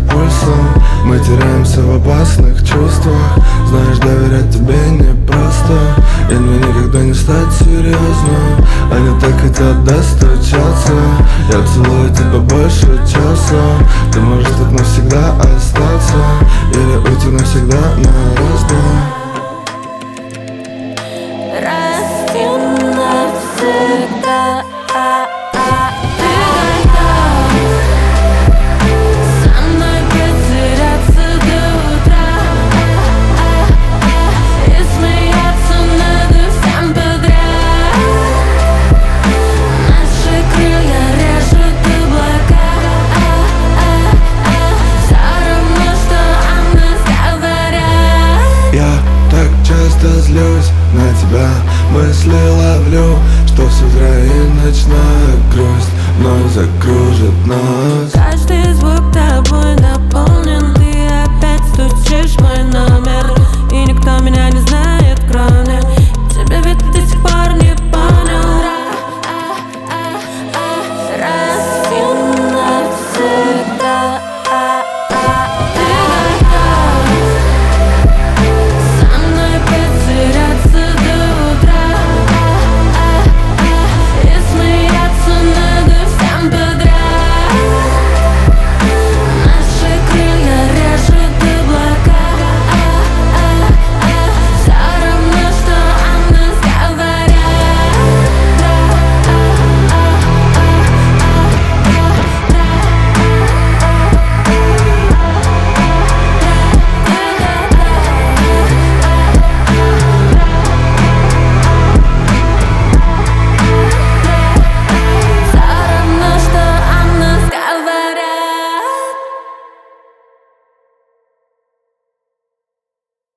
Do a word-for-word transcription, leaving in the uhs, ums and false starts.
пульсом. Мы теряемся в опасных чувствах. Знаешь, доверять тебе непросто, и мне никогда не стать серьезным. Они так хотят достучаться. Я целую тебя больше часа. Ты можешь так навсегда